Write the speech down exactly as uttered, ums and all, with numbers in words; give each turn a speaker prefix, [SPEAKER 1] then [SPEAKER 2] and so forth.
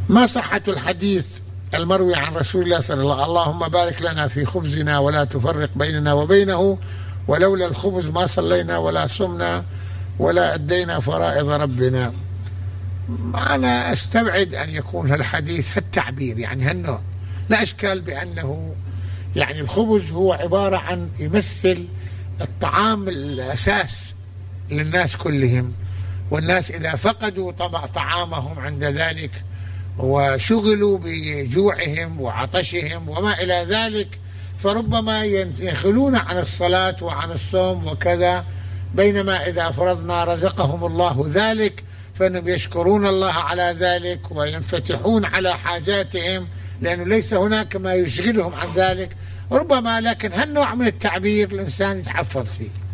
[SPEAKER 1] ما صحة الحديث المروي عن رسول الله صلى الله عليه وسلم: اللهم بارك لنا في خبزنا ولا تفرق بيننا وبينه، ولولا الخبز ما صلينا ولا صمنا ولا أدينا فرائض ربنا. أنا أستبعد أن يكون الحديث هالتعبير، يعني هالنوع. لا إشكال بأنه يعني الخبز هو عبارة عن يمثل الطعام الأساس للناس كلهم، والناس إذا فقدوا طبع طعامهم عند ذلك وشغلوا بجوعهم وعطشهم وما إلى ذلك، فربما ينخلون عن الصلاة وعن الصوم وكذا، بينما إذا فرضنا رزقهم الله ذلك فإنهم يشكرون الله على ذلك وينفتحون على حاجاتهم، لأنه ليس هناك ما يشغلهم عن ذلك ربما. لكن هالنوع من التعبير الإنسان يتحفظ فيه.